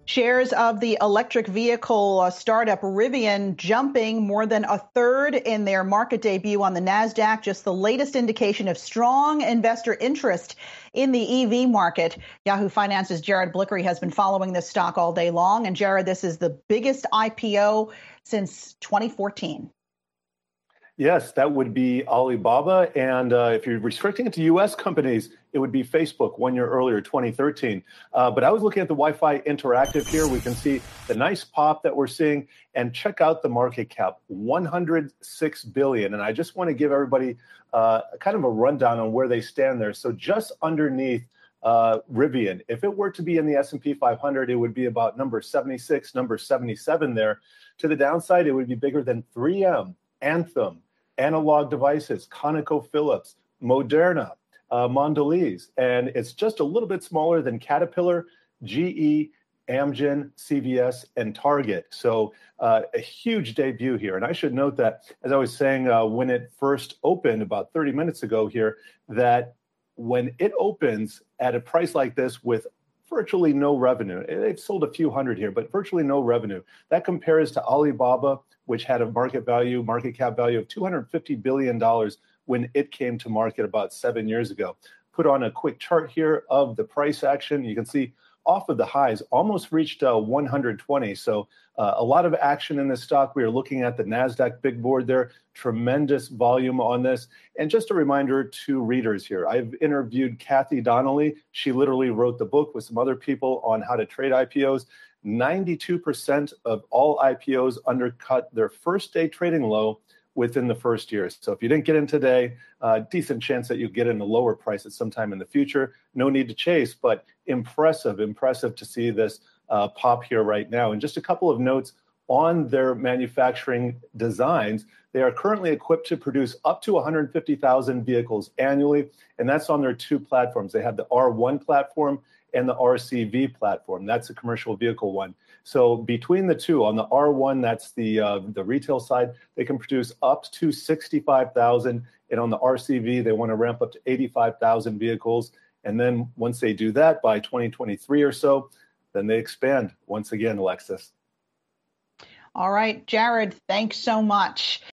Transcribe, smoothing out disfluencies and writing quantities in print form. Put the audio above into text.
Shares of the electric vehicle startup Rivian jumping more than a third in their market debut on the NASDAQ, just the latest indication of strong investor interest in the EV market. Yahoo Finance's Jared Blickery has been following this stock all day long. And Jared, this is the biggest IPO since 2014. Yes, that would be Alibaba. And if you're restricting it to U.S. companies, it would be Facebook 1 year earlier, 2013. But I was looking at the Wi-Fi Interactive here. We can see the nice pop that we're seeing. And check out the market cap, $106 billion. And I just want to give everybody kind of a rundown on where they stand there. So just underneath Rivian, if it were to be in the S&P 500, it would be about number 76, number 77 there. To the downside, it would be bigger than 3M, Anthem, Analog Devices, ConocoPhillips, Moderna, Mondelez, and it's just a little bit smaller than Caterpillar, GE, Amgen, CVS, and Target. So a huge debut here. And I should note that, as I was saying when it first opened about 30 minutes ago here, that when it opens at a price like this with virtually no revenue, they've sold a few hundred here, but virtually no revenue. That compares to Alibaba, which had a market cap value of $250 billion when it came to market about 7 years ago. Put on a quick chart here of the price action. You can see off of the highs, almost reached 120. So a lot of action in this stock. We are looking at the NASDAQ big board there, tremendous volume on this. And just a reminder to readers here, I've interviewed Kathy Donnelly. She literally wrote the book with some other people on how to trade IPOs. 92% of all IPOs undercut their first day trading low within the first year. So if you didn't get in today, decent chance that you get in a lower price at some time in the future. No need to chase, but impressive to see this pop here right now. And just a couple of notes on their manufacturing designs. They are currently equipped to produce up to 150,000 vehicles annually, and that's on their two platforms. They have the R1 platform and the RCV platform. That's a commercial vehicle one. So between the two, on the R1, that's the retail side, they can produce up to 65,000. And on the RCV, they want to ramp up to 85,000 vehicles. And then once they do that by 2023 or so, then they expand once again, Alexis. All right, Jared, thanks so much.